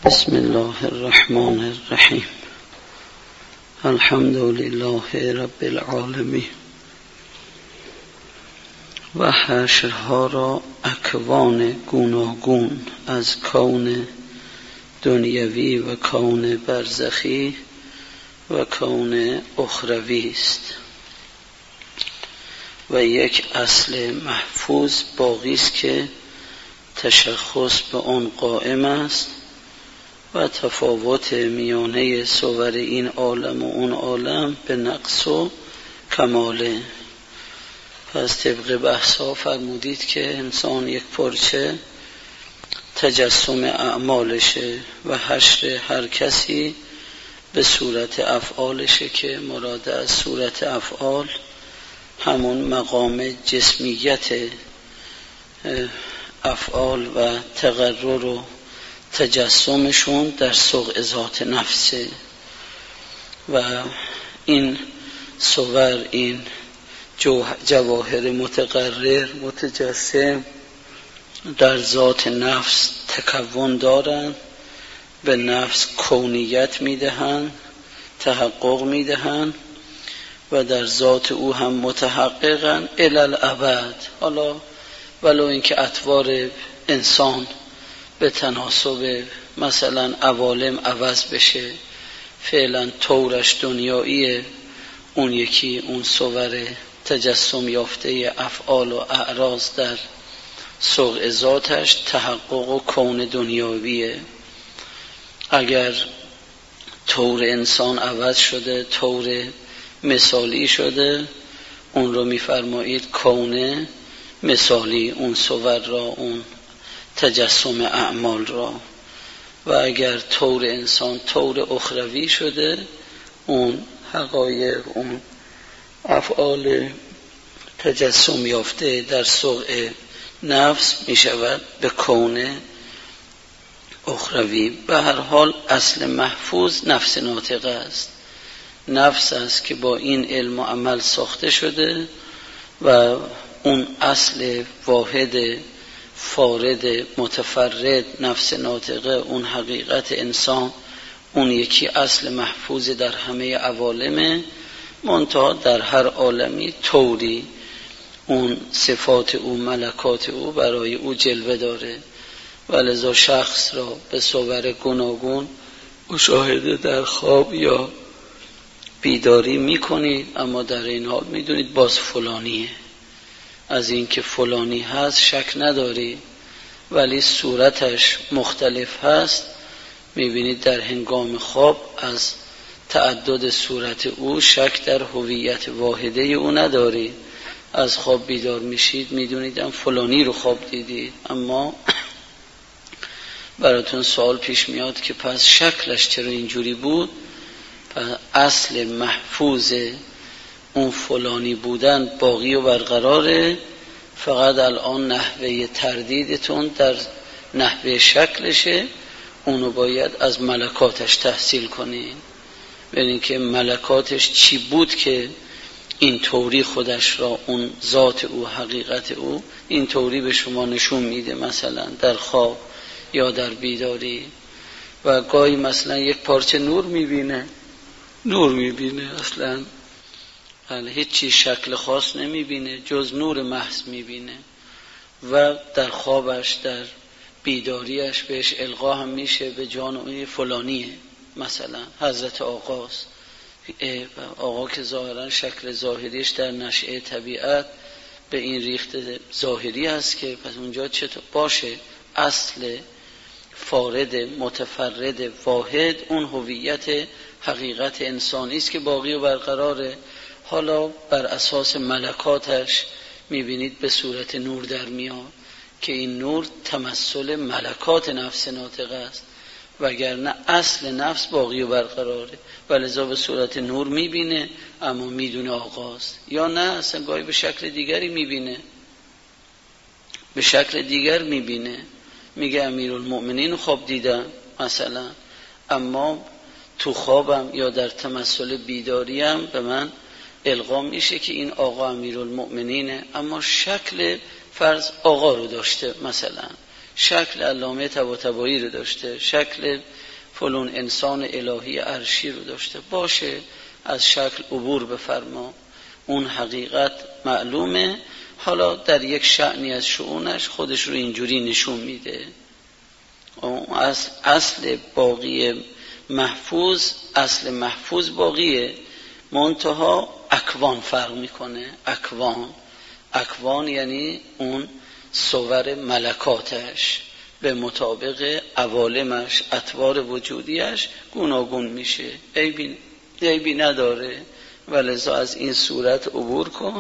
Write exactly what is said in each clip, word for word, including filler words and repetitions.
بسم الله الرحمن الرحیم. الحمد لله رب العالمین. و حشرها را اکوان گوناگون از کون دنیوی و کون برزخی و کون اخروی است و یک اصل محفوظ باقی است که تشخص به آن قائم است و تفاوت میانه صور این عالم و اون عالم به نقص و کماله. پس طبق بحثا فرمودید که انسان یک پرچه تجسم اعمالشه و حشر هر کسی به صورت افعالشه که مراد از صورت افعال همون مقام جسمیت افعال و تقرر و تجسمشون در سوق ذات نفسه و این صور، این جواهر متقرر متجسم در ذات نفس تکون دارن، به نفس کونیت میدهن، تحقق میدهن و در ذات او هم متحققن الی الابد. حالا ولو اینکه اطوار انسان به تناسب مثلا عوالم عوض بشه، فعلا طورش دنیاییه، اون یکی اون صور تجسم یافته افعال و اعراض در سوق ذاتش تحقق و کون دنیاویه. اگر طور انسان عوض شده، طور مثالی شده، اون رو میفرمایید کون مثالی، اون صور را، اون تجسم اعمال را. و اگر طور انسان طور اخروی شده، اون حقایق، اون افعال تجسم یافته در سوق نفس می شود به کون اخروی. به هر حال اصل محفوظ نفس ناطقه است، نفس است که با این علم و عمل ساخته شده و اون اصل واحد فارد متفرد نفس ناطقه، اون حقیقت انسان، اون یکی اصل محفوظ در همه عوالمه، منتها در هر عالمی طوری اون صفات او، ملکات او برای او جلوه داره و لذا شخص را به صور گوناگون مشاهده در خواب یا بیداری میکنید، اما در این حال میدونید باز فلانیه. از این که فلانی هست شک نداری، ولی صورتش مختلف هست. میبینید در هنگام خواب از تعدد صورت او شک در هویت واحده او نداری. از خواب بیدار میشید میدونید هم فلانی رو خواب دیدید، اما براتون سوال پیش میاد که پس شکلش چرا اینجوری بود؟ پس اصل محفوظ اون فلانی بودن باقی و برقراره، فقط الان نحوه تردیدتون در نحوه شکلشه، اونو باید از ملکاتش تحصیل کنین، ببینید که ملکاتش چی بود که این طوری خودش را، اون ذات او، حقیقت او این طوری به شما نشون میده، مثلا در خواب یا در بیداری. و گاهی مثلا یک پارچه نور میبینه، نور میبینه اصلا هیچ چیز شکل خاص نمیبینه جز نور محض میبینه و در خوابش، در بیداریش بهش القا هم میشه به جان اون فلانیه، مثلا حضرت آقاست. آقا که ظاهرا شکل ظاهریش در نشأه طبیعت به این ریخت ظاهری هست که پس اونجا چطور باشه؟ اصل فارد متفرد واحد اون هویت حقیقت انسانی است که باقی و برقراره. حالا بر اساس ملکاتش میبینید به صورت نور در میاد که این نور تمثل ملکات نفس ناطقه است، وگرنه اصل نفس باقی و برقراره و لذا به صورت نور میبینه، اما میدونه آقاست. یا نه اصلا گاهی به شکل دیگری میبینه، به شکل دیگر میبینه، میگه امیرالمؤمنین خواب دیدم مثلا، اما تو خوابم یا در تمثل بیداریم به من القا میشه که این آقا امیرالمؤمنینه، اما شکل فرض آقا رو داشته، مثلا شکل علامه طباطبایی رو داشته، شکل فلان انسان الهی عرشی رو داشته، باشه از شکل عبور بفرما، اون حقیقت معلومه. حالا در یک شأنی از شؤونش خودش رو اینجوری نشون میده. اصل, اصل باقی محفوظ، اصل محفوظ باقیه، منتها اکوان فرق میکنه. اکوان اکوان یعنی اون صور ملکاتش به مطابق عوالمش، اطوار وجودیش گوناگون میشه، عیبی عیبی نداره. ولذا از این صورت عبور کن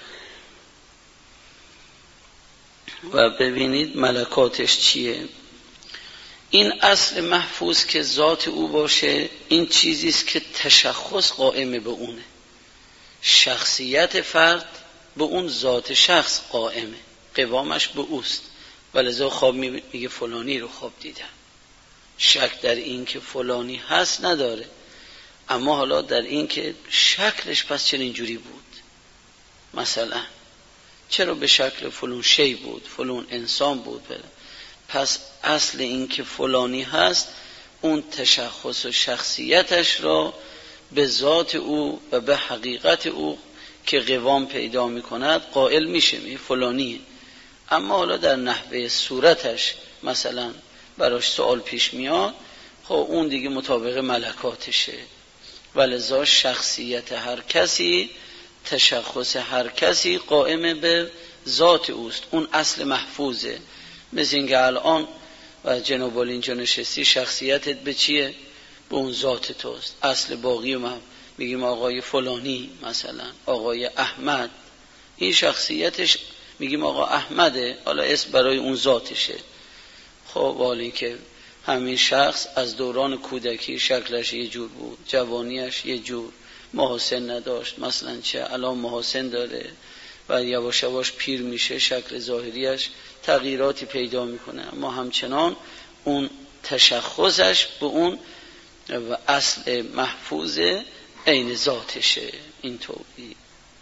و ببینید ملکاتش چیه. این اصل محفوظ که ذات او باشه، این چیزیست که تشخص قائم به اونه، شخصیت فرد به اون ذات شخص قائمه، قوامش به اوست. ولذا خواب میگه فلانی رو خواب دیدم، شک در این که فلانی هست نداره، اما حالا در این که شکلش پس چرا اینجوری بود، مثلا چرا به شکل فلان شی بود، فلان انسان بود بله. پس اصل این که فلانی هست اون تشخص و شخصیتش را به ذات او و به حقیقت او که قوام پیدا می کند قائل میشه، می فلانیه. اما حالا در نحوه صورتش مثلا براش سوال پیش میاد، خب اون دیگه مطابق ملکاتشه. ولذا شخصیت هر کسی، تشخص هر کسی قائم به ذات اوست، اون اصل محفوظه. مثل اینکه الان و جناب والی اینجا نشستی، شخصیتت به چیه؟ به اون ذات توست. اصل باقی ما میگیم آقای فلانی، مثلا آقای احمد، این شخصیتش میگیم آقا احمده، حالا اسم برای اون ذاتشه. خب والی که همین شخص از دوران کودکی شکلش یه جور بود، جوانیش یه جور، محاسن نداشت، مثلا چه الان محاسن داره و یواش یواش پیر میشه، شکل ظاهریش تغییراتی پیدا میکنه، اما همچنان اون تشخصش به اون و اصل محفوظ عین ذاتشه. اینطوری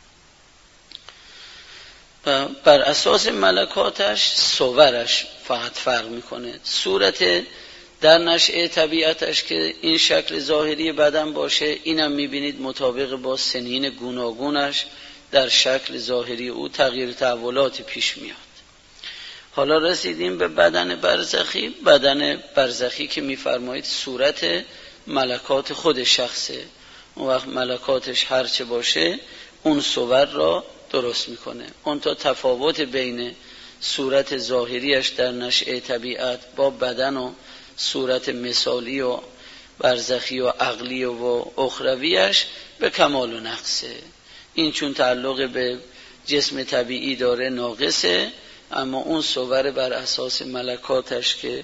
بر اساس ملکاتش صورش فقط فرق میکنه. صورت در نشأه طبیعتش که این شکل ظاهری بدن باشه، اینم میبینید مطابق با سنین گوناگونش در شکل ظاهری او تغییر تحولاتی پیش میاد. حالا رسیدیم به بدن برزخی. بدن برزخی که میفرمایید صورت ملکات خود شخصه، اون وقت ملکاتش هرچه باشه اون صور را درست میکنه. اون تا تفاوت بین صورت ظاهریش در نشأه طبیعت با بدن و صورت مثالی و برزخی و عقلی و اخرویش به کمال و نقصه. این چون تعلق به جسم طبیعی داره ناقصه، اما اون صور بر اساس ملکاتش که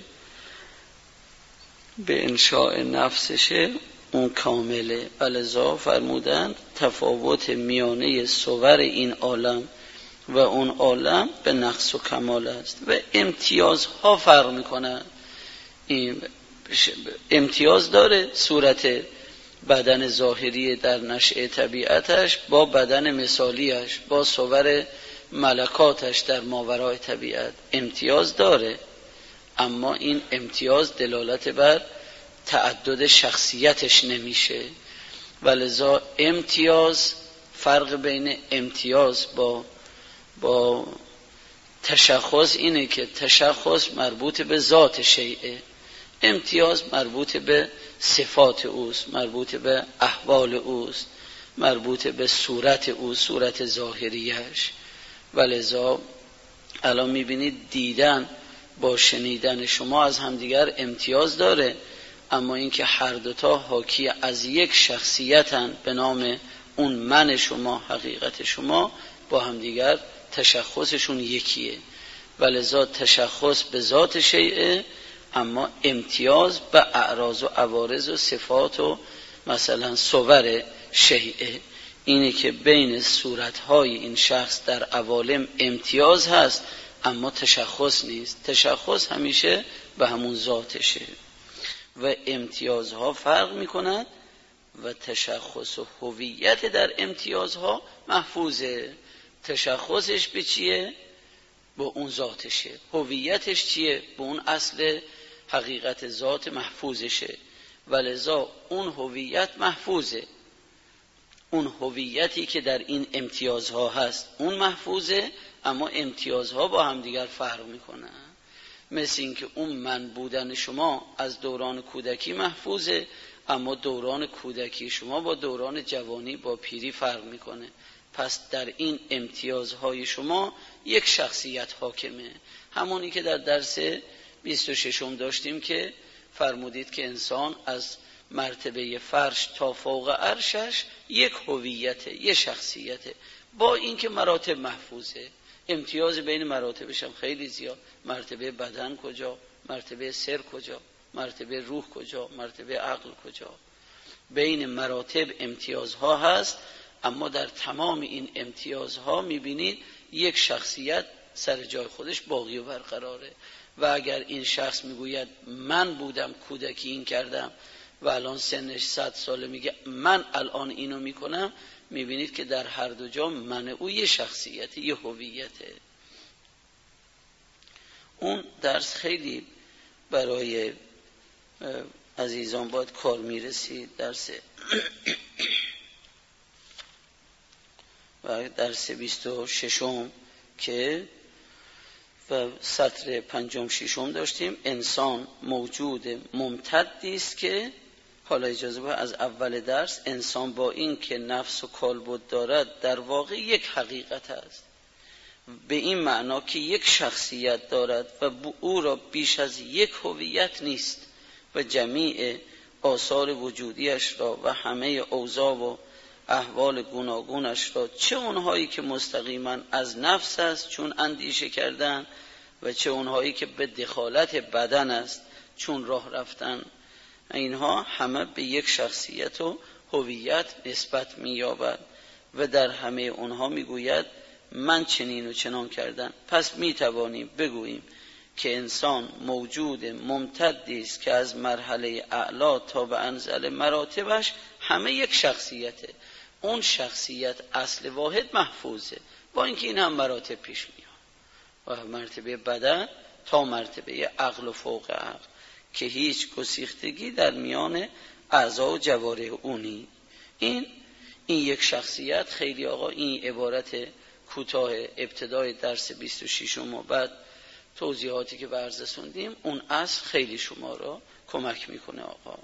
به انشاء نفسشه اون کامله. ولذا فرمودند تفاوت میانه صور این عالم و اون عالم به نقص و کمال است و امتیازها فرق میکنن. این امتیاز داره صورت بدن ظاهری در نشأه طبیعتش با بدن مثالیش، با صور ملکاتش در ماورای طبیعت امتیاز داره، اما این امتیاز دلالت بر تعدد شخصیتش نمیشه. ولذا امتیاز، فرق بین امتیاز با با تشخص اینه که تشخص مربوط به ذات شیء، امتیاز مربوط به صفات اوست، مربوط به احوال اوست، مربوط به صورت او، صورت ظاهریش. ولذا الان میبینید دیدن با شنیدن شما از همدیگر امتیاز داره، اما اینکه هر دوتا حاکی از یک شخصیتن به نام اون من شما، حقیقت شما، با همدیگر تشخصشون یکیه. ولذا تشخص به ذات شیء، اما امتیاز به اعراض و عوارض و صفات و مثلا صور شیء. اینه که بین صورتهای این شخص در عوالم امتیاز هست، اما تشخص نیست. تشخص همیشه به همون ذاتشه و امتیازها فرق میکنند و تشخص و هویت در امتیازها محفوظه. تشخصش به چیه؟ با اون ذاتشه. هویتش چیه؟ با اون اصل حقیقت ذات محفوظشه، ولذا اون هویت محفوظه. اون هویتی که در این امتیازها هست اون محفوظه، اما امتیازها با هم دیگر فرق میکنن. مثل این که اون من بودن شما از دوران کودکی محفوظه، اما دوران کودکی شما با دوران جوانی با پیری فرق میکنه. پس در این امتیازهای شما یک شخصیت حاکمه، همونی که در درس بیست و ششم داشتیم که فرمودید که انسان از مرتبه فرش تا فوق عرشش یک هویته، یک شخصیته، با اینکه مراتب محفوظه. امتیاز بین مراتبش هم خیلی زیاد. مرتبه بدن کجا، مرتبه سر کجا، مرتبه روح کجا، مرتبه عقل کجا. بین مراتب امتیازها هست، اما در تمام این امتیازها میبینید یک شخصیت سر جای خودش باقی و برقراره. و اگر این شخص میگوید من بودم کودکی این کردم و الان سنش صد ساله میگه من الان اینو میکنم، میبینید که در هر دو جا من او یه شخصیت، یه هویته. اون درس خیلی برای عزیزان باید کار میرسید. درس و درس بیست و ششم که و سطر پنجم ششم داشتیم، انسان موجود ممتدی است که، حالا اجازه باید از اول درس، انسان با این که نفس و کالبد دارد در واقع یک حقیقت است، به این معنا که یک شخصیت دارد و او را بیش از یک هویت نیست و جمیع آثار وجودیش را و همه اوضاع و احوال گوناگونش را، چه اونهایی که مستقیما از نفس است چون اندیشه کردن و چه اونهایی که به دخالت بدن است چون راه رفتن، اینها همه به یک شخصیت و هویت نسبت می‌یابد و در همه اونها میگوید من چنین و چنان کردن. پس میتوانیم بگوییم که انسان موجود ممتدی است که از مرحله اعلا تا به انزل مراتبش همه یک شخصیته. اون شخصیت اصل واحد محفوظه، با اینکه این هم مراتب پیش میاد و مرتبه بدن تا مرتبه عقل و فوق عقل که هیچ گسیختگی در میان اعضا و جوارح اونی. این این یک شخصیت. خیلی آقا این عبارت کوتاه ابتدای درس بیست و ششم و بعد توضیحاتی که بررسوندیم، اون اصل خیلی شما را کمک میکنه. آقا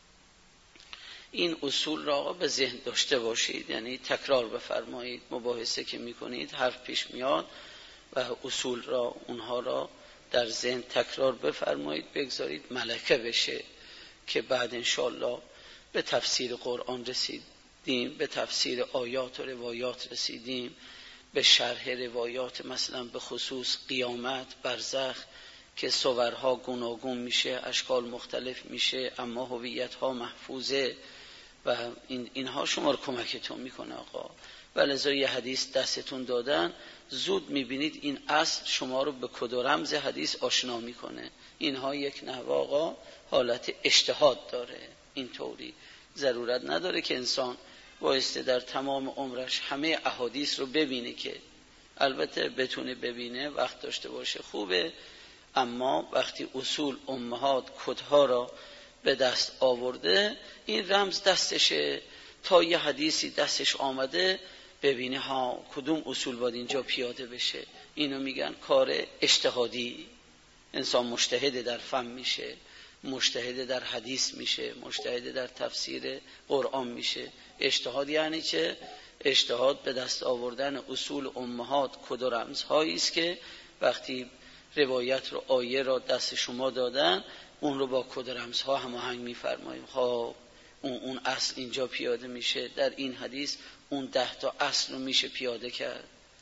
این اصول را آقا به ذهن داشته باشید، یعنی تکرار بفرمایید. مباحثه که میکنید حرف پیش میاد و اصول را اونها را در ذهن تکرار بفرمایید، بگذارید ملکه بشه که بعد انشالله به تفسیر قرآن رسیدیم، به تفسیر آیات و روایات رسیدیم، به شرح روایات مثلا به خصوص قیامت، برزخ که صورها گوناگون میشه، اشکال مختلف میشه، اما هویت‌ها محفوظه و این اینها شما رو کمکتون میکنه آقا. ولذا یه حدیث دستتون دادن، زود میبینید این اصل شما رو به کد و رمز حدیث آشنا میکنه. اینها یک نحوه آقا حالت اجتهاد داره. اینطوری ضرورت نداره که انسان بایسته در تمام عمرش همه احادیث رو ببینه، که البته بتونه ببینه وقت داشته باشه خوبه، اما وقتی اصول امهات کدها را به دست آورده، این رمز دستشه، تا یه حدیثی دستش آمده ببینه ها کدوم اصول باید اینجا پیاده بشه. اینو میگن کار اجتهادی. انسان مجتهد در فهم میشه، مجتهد در حدیث میشه، مجتهد در تفسیر قرآن میشه. اجتهاد یعنی چه؟ اجتهاد به دست آوردن اصول امهات کد و رمزهایی است که وقتی روایت رو، آیه را دست شما دادن، اون رو با کد و رمزها هماهنگ میفرماییم. خب اون اون اصل اینجا پیاده میشه، در این حدیث اون ده تا اصل رو میشه پیاده کرد.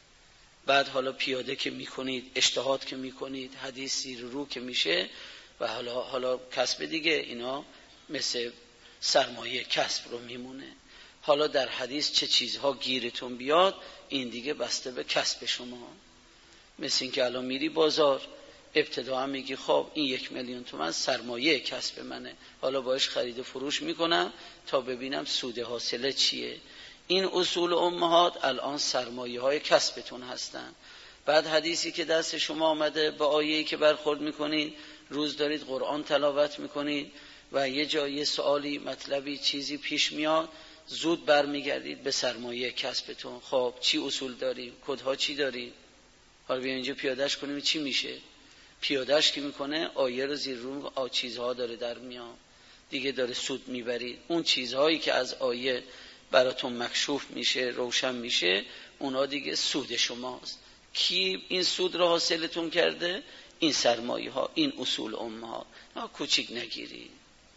بعد حالا پیاده که میکنید، اجتهاد که میکنید، حدیث زیر رو که میشه و حالا حالا کسب دیگه، اینا مثل سرمایه کسب رو میمونه. حالا در حدیث چه چیزها گیرتون بیاد، این دیگه بسته به کسب شما. مثل این که الان میری بازار، ابتدا هم میگی خب این یک میلیون تومان سرمایه کسب منه، حالا باش خرید و فروش میکنم تا ببینم سود حاصله چیه. این اصول امهات الان سرمایه های کسبتون هستن. بعد حدیثی که دست شما آمده با آیه‌ای که برخورد میکنید، روز دارید قرآن تلاوت میکنید و یه جایی سوالی مطلبی چیزی پیش میاد، زود برمیگردید به سرمایه کسبتون. خب چی اصول داریم؟ کدها چی داریم؟ حالا بیا اینجا پیادهش کنیم چی میشه؟ پیادهش که میکنه آیه رو زیر رو آ چیزها داره در میاد دیگه، داره سود میبرید. اون چیزهایی که از آیه براتون مکشوف میشه، روشن میشه، اونا دیگه سود شماست. کی این سود رو حاصلتون کرده؟ این سرمایه ها، این اصول امه ها. کوچیک نگیری.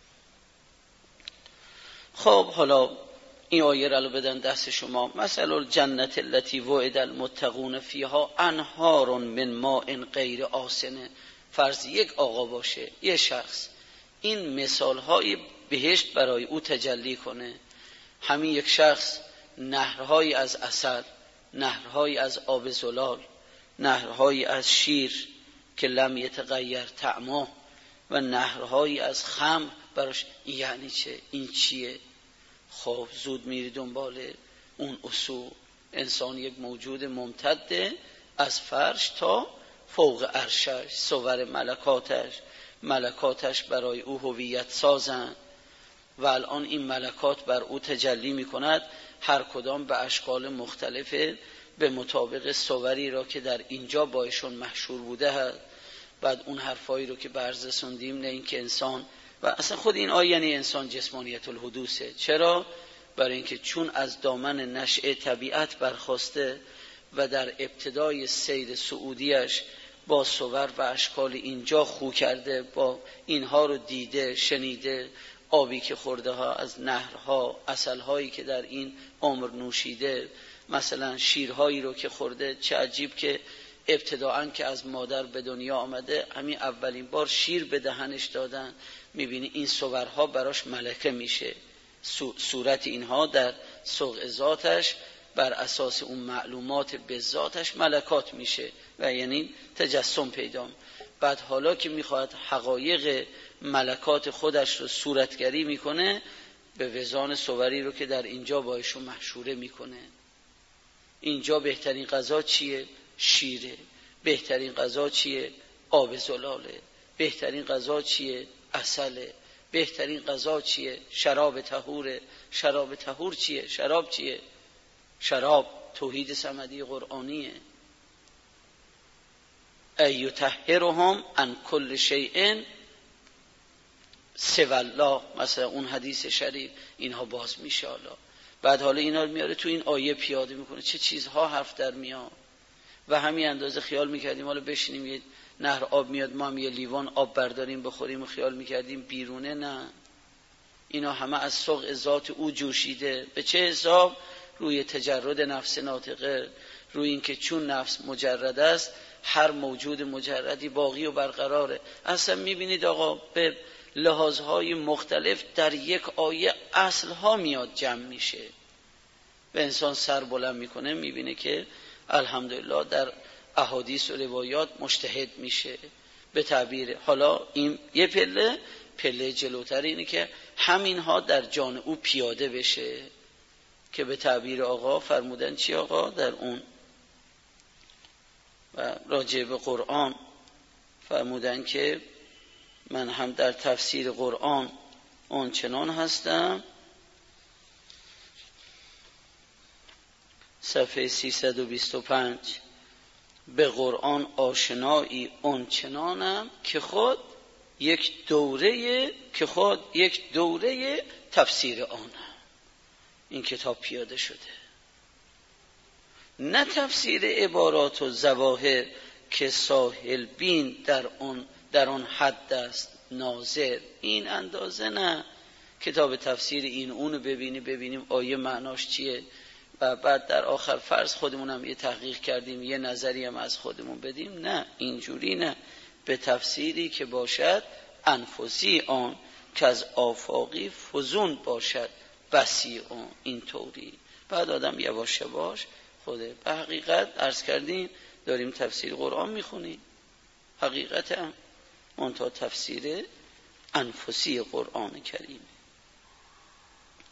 خب حالا این آیه رو بدن دست شما. مثل الجنت التي وعد المتقون فیها انهار من ماء غیر آسن. فرض یک آقا باشه، یه شخص، این مثال های بهشت برای او تجلی کنه. همین یک شخص نهرهایی از عسل، نهرهایی از آب زلال، نهرهایی از شیر که لم یتغیر طعمه و نهرهایی از خمر براش. یعنی چه؟ این چیه؟ خب زود میری دنبال اون اصول. انسان یک موجود ممتده از فرش تا فوق عرشش، صور ملکاتش، ملکاتش برای او هویت سازند و الان این ملکات بر او تجلی میکند، هر کدام به اشکال مختلفه به مطابق صوری را که در اینجا بایشون محشور بوده هست. بعد اون حرفایی رو که برز رسوندیم، نه این که انسان و اصلا خود این آیه یعنی انسان جسمانیت الحدوثه. چرا؟ برای اینکه چون از دامن نشأه طبیعت برخاسته و در ابتدای سیر صعودیش با صور و اشکال اینجا خو کرده، با اینها رو دیده، شنیده، آبی که خورده ها از نهرها، عسلهایی که در این عمر نوشیده، مثلا شیرهایی رو که خورده. چه عجیب که ابتداعاً که از مادر به دنیا آمده، همین اولین بار شیر به دهنش دادن. میبینی این صورها براش ملکه میشه. صورت اینها در سوق ذاتش بر اساس اون معلومات به ذاتش ملکات میشه و یعنی تجسم پیدا. بعد حالا که میخواد حقایق ملکات خودش رو صورتگری میکنه، به وزان صوری رو که در اینجا بایشون محشوره میکنه. اینجا بهترین غذا چیه؟ شیره. بهترین غذا چیه؟ آب زلاله. بهترین غذا چیه؟ عسله. بهترین غذا چیه؟ شراب طهوره. شراب طهور چیه؟ شراب چیه؟ شراب توحید صمدی قرآنیه. ایطهرهم عن کل شیء سوی الله. مثلا اون حدیث شریف اینها باز میشه. حالا بعد حالا اینا رو میاره تو این آیه پیاده میکنه، چه چیزها حرف در میاد. و همین اندازه خیال میکردیم حالا بشینیم یه نهر آب میاد ما هم یه لیوان آب برداریم بخوریم و خیال میکردیم بیرونه. نه، اینا همه از سوق ذات او جوشیده. به چه حساب؟ روی تجرد نفس ناطقه، روی این که چون نفس مجرد است، هر موجود مجردی باقی و برقراره. اصلا میبینید آقا به لحاظهای مختلف در یک آیه اصلها میاد جمع میشه و انسان سر بلند میکنه، میبینه که الحمدلله در احادیث و روایات مجتهد میشه. به تعبیر حالا این یه پله پله جلوتر اینه که همینها در جان او پیاده بشه که به تعبیر آقا فرمودن چی آقا در اون و راجع به قرآن فرمودن که من هم در تفسیر قرآن اون چنان هستم، صفحه سیصد و بیست و پنج، به قرآن آشنایی اون چنانم که خود یک دوره که خود یک دوره تفسیر آنم. این کتاب پیاده شده، نه تفسیر عبارات و ظواهر که ساحل بین در اون در اون حد است ناظر. این اندازه نه کتاب تفسیر این اونو ببینی ببینیم آیه معناش چیه و بعد در آخر فرض خودمون هم یه تحقیق کردیم یه نظری هم از خودمون بدیم. نه، اینجوری نه. به تفسیری که باشد انفسی آن که از آفاقی فزون باشد بسی آن. این طوری بعد آدم یواش یواش خوده. به حقیقت عرض کردیم داریم تفسیر قرآن میخونیم، حقیقت هم منتها تفسیر انفسی قرآن کریم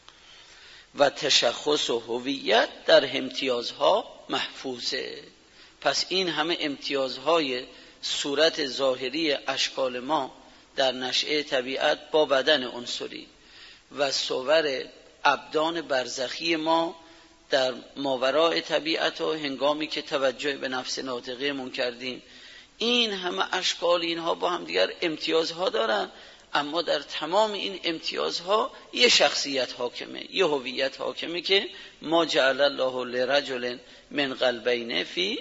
و تشخص و هویت در امتیازها محفوظه. پس این همه امتیازهای صورت ظاهری اشکال ما در نشأه طبیعت با بدن عنصری و صور ابدان برزخی ما در ماوراء طبیعت و هنگامی که توجه به نفس ناطقه من کردیم، این همه اشکال اینها با هم دیگر امتیازها دارن، اما در تمام این امتیازها یه شخصیت حاکمه، یه هویت حاکمه که ما جعل الله لرجل من قلبین فی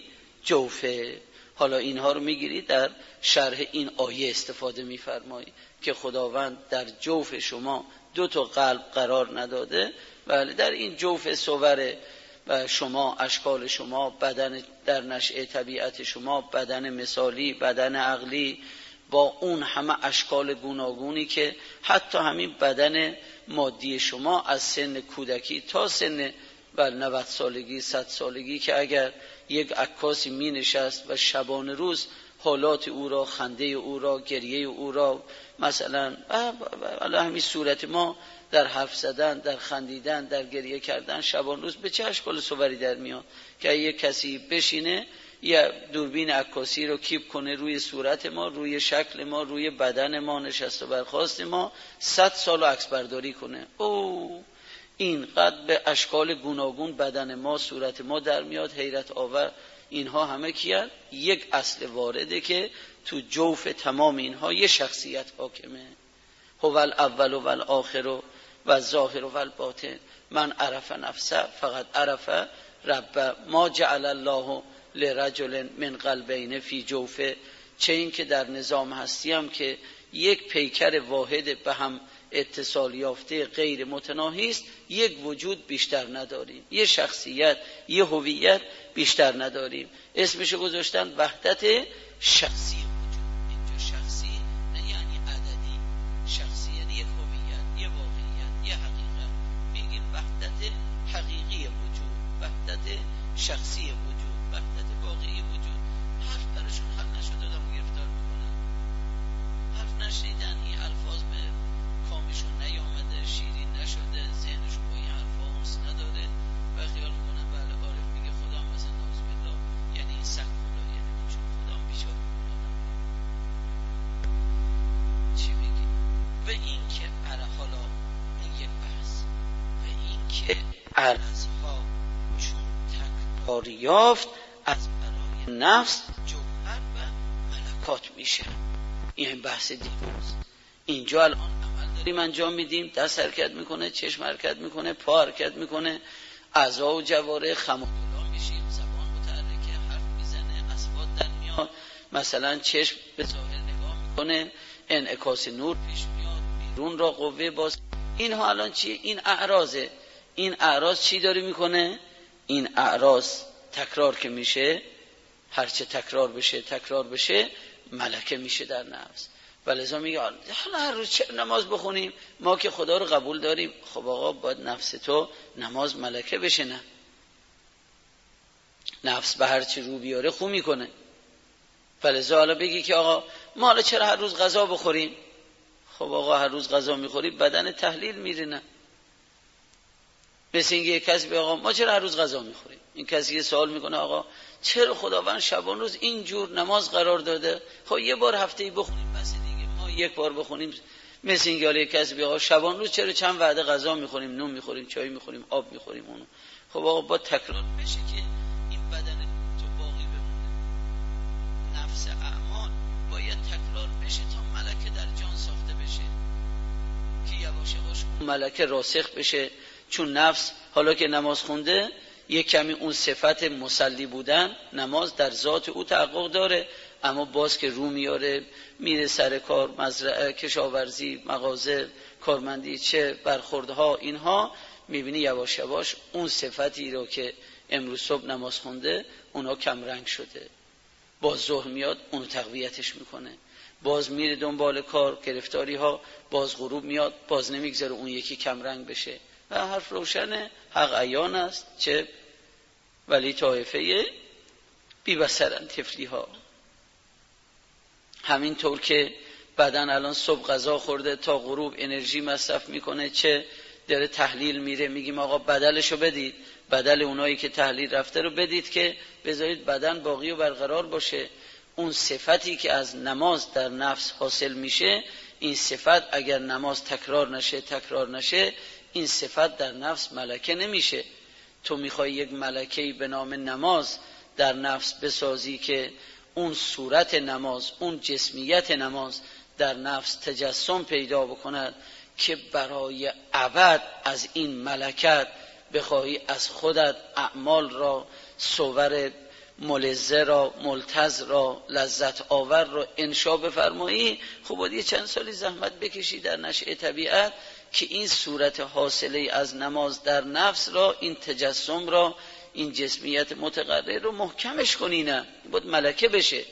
جوفه. حالا اینها رو میگیرید در شرح این آیه استفاده میفرمایید که خداوند در جوف شما دو تا قلب قرار نداده، بله در این جوف صور و شما، اشکال شما، بدن در نشأه طبیعت شما، بدن مثالی، بدن عقلی، با اون همه اشکال گوناگونی که حتی همین بدن مادی شما از سن کودکی تا سن بر نود سالگی، صد سالگی که اگر یک عکاسی می نشست و شبانه روز حالات او را، خنده او را، گریه او را، مثلا همین صورت ما در حرف زدن، در خندیدن، در گریه کردن شبانه روز به چه اشکال صوری در میاد که یک کسی بشینه یا دوربین عکاسی رو کیپ کنه روی صورت ما، روی شکل ما، روی بدن ما، نشست و برخاست ما، صد سال عکس برداری کنه. او اینقدر به اشکال گوناگون بدن ما، صورت ما در میاد، حیرت آور. اینها همه کیان؟ یک اصل وارده که تو جوف تمام اینها یه شخصیت حاکمه. هو الاول و الاخر و الظاهر و الباطن، من عرف نفسه فقط عرف رب. ما جعل الله لرجل من قلبین فی جوفه. چه این که در نظام هستی هم که یک پیکر واحد به هم اتصال یافته غیر متناهی است، یک وجود بیشتر نداریم، یه شخصیت، یه هویت بیشتر نداریم. اسمش گذاشتن وحدت شخصی وجود. اینجا شخصی نه یعنی عددی، شخصی یعنی یک هویت، یه واقعیت، یه حقیقت. میگیم وحدت حقیقی وجود، وحدت شخصی وجود، وحدت واقعی وجود. حرف براشون حل نشده، آدمو گرفتار میکنن. حرف نشیدن، این الفاظ به کامشون نیامده، شیرین نشده، ذهنشون با این حرفا اونس نداره و خیال میکنن بله عارف میگه خدا مثلا نعوذ بالله یعنی این سگ خدا، یعنی چون خدا بیچاره چی میگی؟ و این که اره حالا این یک بحث، و این که عرضها چون تکرار یافت از برای نفس جوهر و ملکات میشه. این بحث دیروز. اینجا الان عمل داریم انجام میدیم، دست حرکت میکنه، چشم حرکت میکنه، پا حرکت میکنه، اعضا و جوارح خم و گلا میشیم، زبان متحرکه، حرف میزنه، اصوات در میاد، مثلا چشم به ظاهر نگاه میکنه، انعکاس نور پیش میاد، بیرون را قوه باز. اینها الان چیه؟ این اعراضه. این اعراض چی داره میکنه؟ این اعراض تکرار که میشه، هرچه تکرار بشه تکرار بشه ملکه میشه در نفس. ولذا میگه حالا هر روز چه نماز بخونیم، ما که خدا رو قبول داریم. خب آقا باید نفس تو نماز ملکه بشه. نه، نفس به هر چی رو بیاره خو میکنه. ولذا حالا بگی که آقا ما حالا چرا هر روز غذا بخوریم؟ خب آقا هر روز غذا میخوری بدن تحلیل میره. نه، مثل اینکه یک کسی به آقا ما چرا هر روز غذا میخوریم؟ این کسی یه سوال میکنه آقا چرا خداوند شبان روز اینجور نماز قرار داده؟ خب یه بار هفته‌ای بخونیم بس دیگه، ما یک بار بخونیم. مثل اینکه حالا یک کسی به آقا شبان روز چرا چند وعده غذا میخوریم، نون میخوریم، چای میخوریم، آب میخوریم اونو؟ خب آقا با تکرار بشه که این بدن تو باقی بمونه. نفس اعمال باید تکرار بشه تا ملکه در جان ساخته بشه که یواش یواش ملکه راسخ بشه. چون نفس حالا که نماز خونده یک کمی اون صفت مصلی بودن نماز در ذات او تحقق داره، اما باز که رو میاره میره سر کار، مزرعه، کشاورزی، مغازه، کارمندی، چه برخوردها، اینها میبینی یواش یواش اون صفتی رو که امروز صبح نماز خونده اونها کم رنگ شده. باز ظهر میاد اونو تقویتش میکنه، باز میره دنبال کار، گرفتاری ها، باز غروب میاد باز نمیگذاره اون یکی کم رنگ بشه. و حرف روشنه، حق عیان است، چه ولی طایفه بی بصرن طفلی ها. همین طور که بدن الان صبح غذا خورده تا غروب انرژی مصرف میکنه، چه داره تحلیل میره، میگیم آقا بدلشو بدید، بدل اونایی که تحلیل رفته رو بدید که بذارید بدن باقی و برقرار باشه. اون صفتی که از نماز در نفس حاصل میشه، این صفت اگر نماز تکرار نشه تکرار نشه این صفت در نفس ملکه نمیشه. تو میخوای یک ملکه‌ای به نام نماز در نفس بسازی که اون صورت نماز، اون جسمیت نماز در نفس تجسم پیدا بکند که برای ابد از این ملکت بخواهی از خودت اعمال را، صور ملذه را، ملتز را، لذت آور را انشا بفرمایی. خب باید یه چند سالی زحمت بکشی در نشأه طبیعت که این صورت حاصله از نماز در نفس را، این تجسم را، این جسمیت متقرر رو محکمش کنی. نه باید ملکه بشه،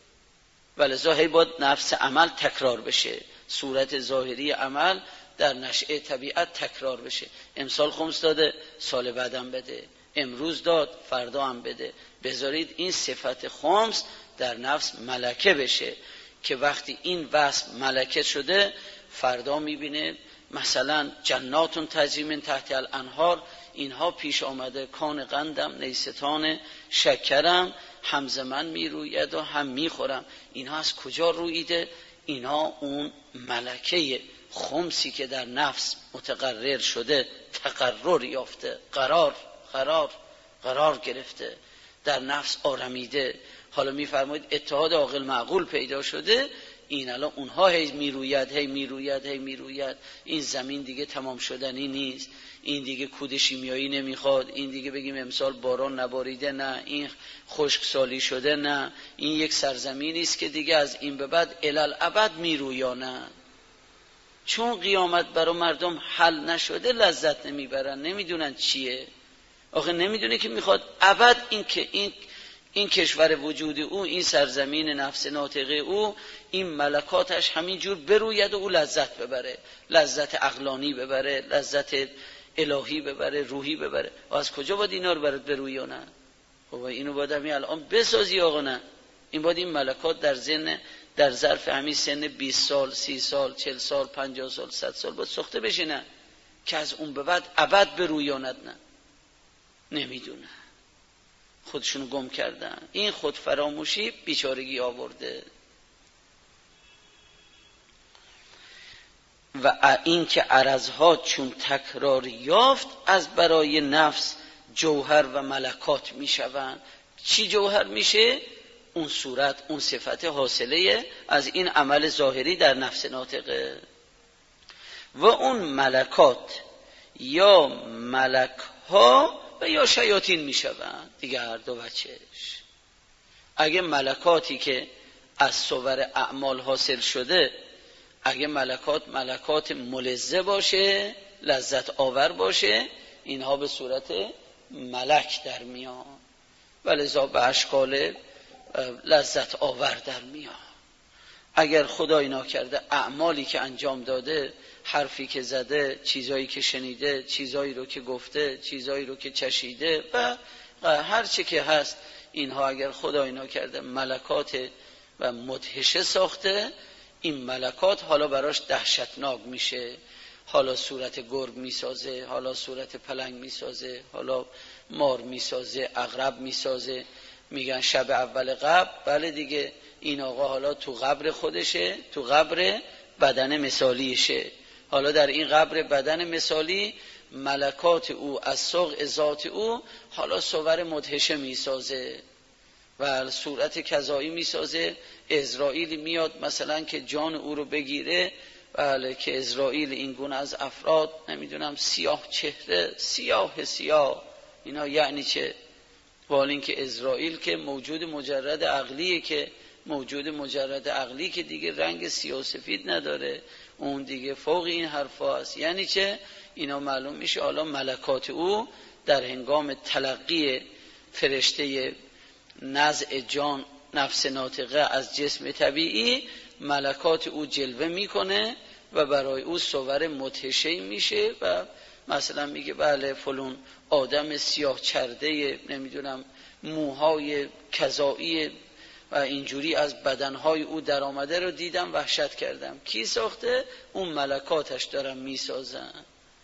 ولذا هی باید نفس عمل تکرار بشه، صورت ظاهری عمل در نشأه طبیعت تکرار بشه. امسال خمس داده، سال بعدم بده، امروز داد، فردا هم بده. بذارید این صفت خمس در نفس ملکه بشه که وقتی این وصف ملکه شده، فردا میبینه مثلا جناتون تجری من تحت الانهار، اینها پیش آمده، کان قندم، نیستان شکرم، هم ز من میروید و هم میخورم. اینها از کجا رویده؟ اینها اون ملکه خمسی که در نفس متقرر شده، تقرر یافته، قرار قرار قرار گرفته، در نفس آرمیده. حالا میفرمایید اتحاد عاقل معقول پیدا شده، این الان اونها هی میروید هی میروید هی میروید. این زمین دیگه تمام شدنی نیست، این دیگه کود شیمیایی نمیخواد، این دیگه بگیم امسال باران نباریده، نه این خشک سالی شده، نه این یک سرزمینی است که دیگه از این به بعد الالابد میرویانه. چون قیامت برای مردم حل نشده لذت نمیبرن، نمیدونن چیه. آخه نمیدونه که میخواد ابد این که این این کشور وجود او، این سرزمین نفس ناطقه او، این ملکاتش همینجور بروید و او لذت ببره، لذت عقلانی ببره، لذت الهی ببره، روحی ببره. و از کجا باید اینا رو برات برویانن؟ خب اینو باید همین الان بسازی آقا. نه، این باید این ملکات در ذهن، در ظرف همین سن بیست سال، سی سال، چهل سال، پنجاه سال، صد سال باید ساخته بشه، نه که از اون به بعد ابد برویاند. نه، نمیدونه، خودشونو گم کردن. این خود فراموشی بیچارگی آورده. و این که عرضها چون تکرار یافت، از برای نفس جوهر و ملکات میشوند. چی جوهر میشه؟ اون صورت، اون صفت حاصله از این عمل ظاهری در نفس ناطقه. و اون ملکات یا ملکها و یا شیاطین میشوند دیگه، هر دو بچهش. اگه ملکاتی که از صور اعمال حاصل شده، اگه ملکات ملکات ملذه باشه، لذت آور باشه، اینها به صورت ملک در میان، ولذا به اشکال لذت آور در میان. اگر خدای ناکرده اعمالی که انجام داده، حرفی که زده، چیزایی که شنیده، چیزایی رو که گفته، چیزایی رو که چشیده و هر چه که هست، اینها اگر خدای ناکرده ملکات و مدهشه ساخته، این ملکات حالا براش دهشتناک میشه. حالا صورت گرگ میسازه، حالا صورت پلنگ میسازه، حالا مار میسازه، عقرب میسازه. میگن شب اول قبر، بله دیگه، این آقا حالا تو قبر خودشه، تو قبر بدن مثالیشه. حالا در این قبر بدن مثالی ملکات او از سوق ذات او حالا صور مدهشه میسازه و صورت کذایی میسازه. اسرائیل میاد مثلا که جان او رو بگیره، بله، که اسرائیل این گونه از افراد، نمیدونم سیاه چهره، سیاه سیاه، اینا یعنی چه؟ ولی این که اسرائیل که موجود مجرد عقلیه، که موجود مجرد عقلی که دیگه رنگ سیاه سفید نداره، اون دیگه فوق این حرفا است. یعنی چه؟ اینا معلوم میشه حالا ملکات او در هنگام تلقی فرشته نزع جان نفس ناطقه از جسم طبیعی، ملکات او جلوه میکنه و برای او صور مدهشه میشه و مثلا میگه بله فلان آدم سیاه چرده، نمیدونم موهای کذایی و اینجوری از بدنهای او در آمده رو دیدم، وحشت کردم. کی ساخته؟ اون ملکاتش دارن میسازن.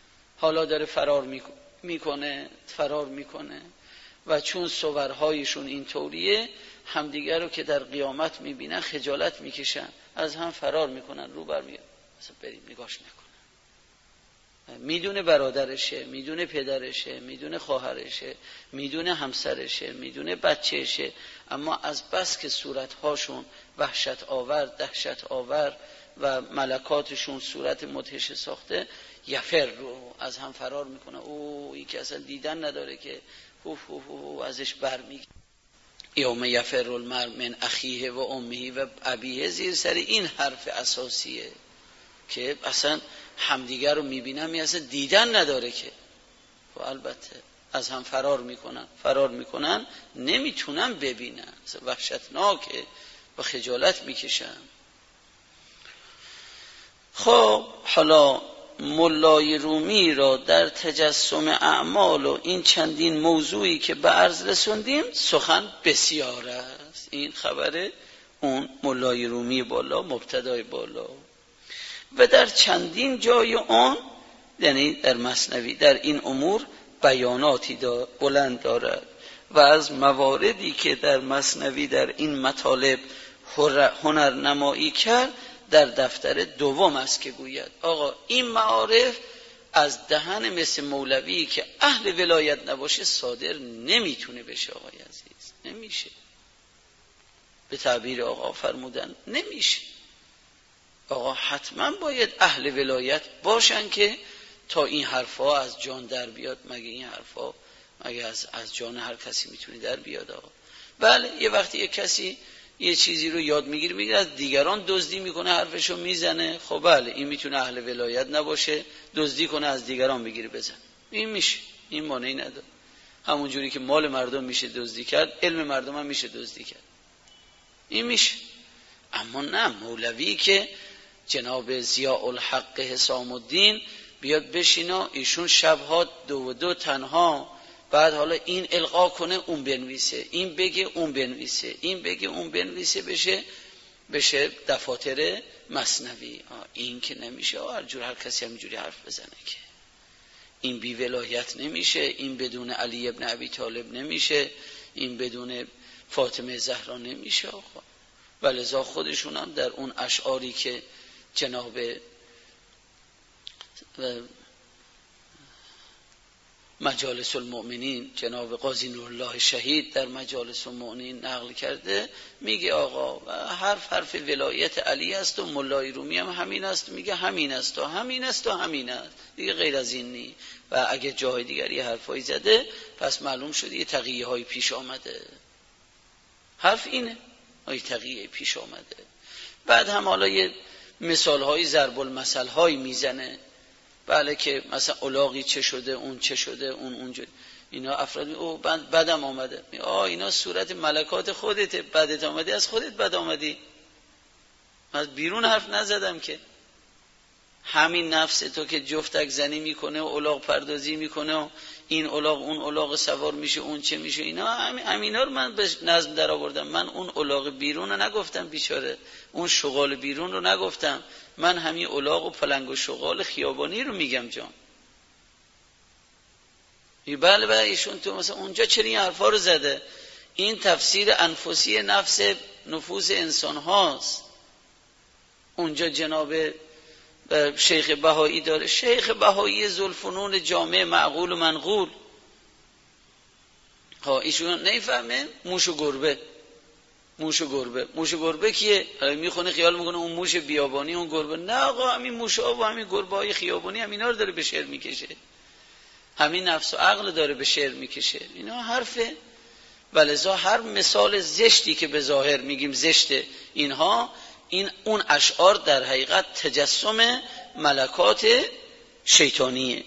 حالا داره فرار میکنه فرار میکنه و چون صورهایشون این طوریه همدیگر رو که در قیامت میبینن خجالت میکشن، از هم فرار میکنن، رو برمیگردن، مثلا بریم نگاش نکنن. میدونه برادرشه، میدونه پدرشه، میدونه خواهرشه، میدونه همسرشه، میدونه بچهشه، اما از بس که صورتهاشون وحشت آور، دهشت آور و ملکاتشون صورت مدهش ساخته، یفر رو از هم فرار میکنه. او این که اصلا دیدن نداره که هو هو هو ازش برمیگه. یوم یفر المرء من اخیه و امه و ابیه، زیر سر این حرف اساسیه که اصلا همدیگر رو میبینن، می اصلا دیدن نداره که. و البته از هم فرار میکنن فرار میکنن نمیتونن ببینن، وحشتناکه و خجالت میکشن. خب حالا ملای رومی را در تجسم اعمال و این چندین موضوعی که به عرض رسوندیم سخن بسیار است. این خبره اون ملای رومی بالا، مبتدای بالا. و در چندین جای آن، یعنی در مثنوی، در این امور بیاناتی دا بلند دارد و از مواردی که در مثنوی در این مطالب هنرنمایی کرد در دفتر دوم است که گوید آقا این معارف از دهن مثل مولوی که اهل ولایت نباشه صادر نمیتونه بشه. آقای عزیز نمیشه، به تعبیر آقا فرمودن نمیشه. آقا حتما باید اهل ولایت باشن که تا این حرفا از جان در بیاد. مگه این حرفا مگه از, از جان هر کسی میتونه در بیاد؟ آقا بله، یه وقتی یه کسی یه چیزی رو یاد میگیره میگیره از دیگران دزدی میکنه، حرفشو میزنه، خب بله این میتونه اهل ولایت نباشه، دزدی کنه از دیگران بگیره بزن، این میشه، این مانعی نداره. همون جوری که مال مردم میشه دزدی کرد، علم مردم هم میشه دزدی کرد، این میشه. اما نه، مولوی که جناب ضیاء الحق حسام الدین بیاد بشینا ایشون شبها دو و دو تنها، بعد حالا این القا کنه اون بنویسه، این بگه اون بنویسه، این بگه اون بنویسه، بشه بشه دفاتر مثنوی. این که نمیشه، هر جور هر کسی همینجوری حرف بزنه که. این بی ولایت نمیشه، این بدون علی ابن ابی طالب نمیشه، این بدون فاطمه زهرا نمیشه. آخه ولذا خودشون هم در اون اشعاری که جناب مجالس المؤمنین جناب قاضی نورالله شهید در مجالس المؤمنین نقل کرده، میگه آقا حرف حرف ولایت علی است و ملای رومی هم همین است، میگه همین است و همین است و همین است دیگه، غیر از این نی. و اگه جای دیگری حرفایی زده پس معلوم شده یه تقیه های پیش آمده. حرف اینه، های تقیه پیش آمده. بعد هم حالا یه مثال های ضرب المثل های میزنه، بله که مثلا الاغی چه شده، اون چه شده، اون اونجا، اینا افراد می او بدم آمده، می آه اینا صورت ملکات خودته، بدت آمده از خودت بد آمدی، از بیرون حرف نزدم که. همین نفس تو که جفتک زنی میکنه و الاغ پردازی میکنه و این الاغ اون الاغ سوار میشه، اون چه میشه، اینا همین همینا رو من به نظم در آوردم. من اون الاغ بیرون رو نگفتم بیچاره، اون شغال بیرون رو نگفتم، من همین الاغ و پلنگ و شغال خیابانی رو میگم جان. بله بله ایشون تو مثلا اونجا چرا این حرفا رو زده؟ این تفسیر انفسی نفس نفوس انسان هاست. اونجا جناب شیخ بهایی داره، شیخ بهایی ذوالفنون جامع معقول و منقول. ها ایشون نمیفهمه موش و گربه، موش و گربه، موش و گربه کیه؟ میخونه خیال میکنه اون موش بیابانی اون گربه. نه آقا، همین موشا و همین گربه های خیابانی همینا رو داره به شعر میکشه، همین نفس و عقل داره به شعر میکشه، اینا حرفه. ولذا هر مثال زشتی که به ظاهر میگیم زشته اینها، این اون اشعار در حقیقت تجسم ملکات شیطانیه،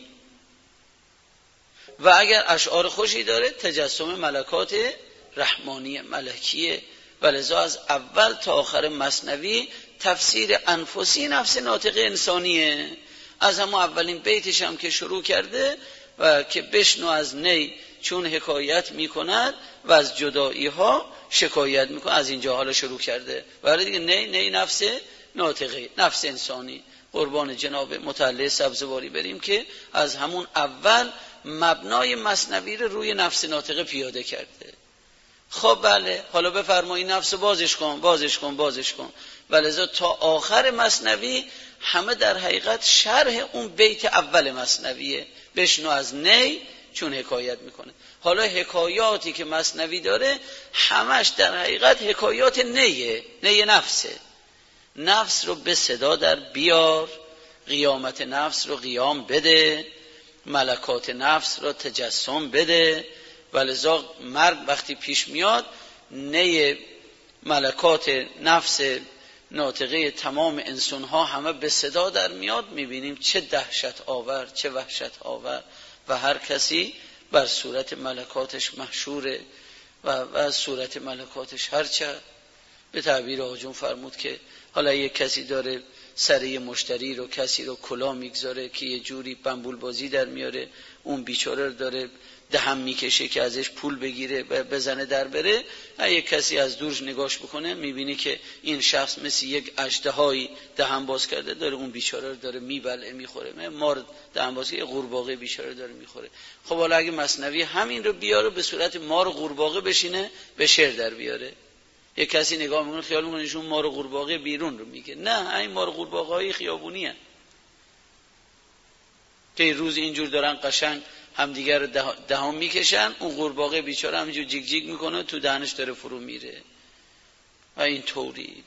و اگر اشعار خوشی داره تجسم ملکات رحمانیه، ملکیه. ولذا از اول تا آخر مثنوی تفسیر انفسی نفس ناطق انسانیه. از همون اولین بیتش هم که شروع کرده و که بشنو از نی چون حکایت میکند و از جدایی ها شکایت میکنه، از اینجا حالا شروع کرده. ولی دیگه نی نی نفس ناطقه، نفس انسانی. قربان جناب متعلی سبزواری بریم که از همون اول مبنای مثنوی رو روی نفس ناطقه پیاده کرده. خب بله، حالا بفرمایید نفس بازش کن بازش کن بازش کن. ولذا تا آخر مثنوی همه در حقیقت شرح اون بیت اول مثنویه. بشنو از نی چون حکایت میکنه. حالا حکایاتی که مثنوی داره همش در حقیقت حکایات نیه، نی نفسه. نفس رو به صدا در بیار، قیامت نفس رو قیام بده، ملکات نفس رو تجسم بده. ولذا مرگ وقتی پیش میاد نی ملکات نفس ناطقه تمام انسان ها همه به صدا در میاد. میبینیم چه دهشت آور، چه وحشت آور، و هر کسی بر صورت ملکاتش محشوره و, و صورت ملکاتش هرچه. به تعبیر آجون فرمود که حالا یک کسی داره سری مشتری رو، کسی رو کلا میگذاره که یه جوری بنبول بازی در میاره، اون بیچاره رو داره دهم میکشه که ازش پول بگیره و بزنه در بره. یک کسی از دورش نگاش بکنه میبینی که این شخص مثل یک اژدهایی دهن باز کرده، داره اون بیچاره رو داره میبلعه میخوره، مار دهن باز کرده، قورباغه بیچاره داره میخوره. خب حالا اگه مثنوی همین رو بیاره به صورت مار و قورباغه بشینه به شعر در بیاره، یک کسی نگاه میکنه خیال میکنه ایشون مار و قورباغه بیرون رو میگه. نه، این مار و قورباغه‌های خیابونی هست که روز اینجور دارن قشنگ همدیگر رو دهان میکشن، اون قورباغه بیچاره همینجور جیگ جیگ میکنه تو دهنش داره فرو میره. و این طوری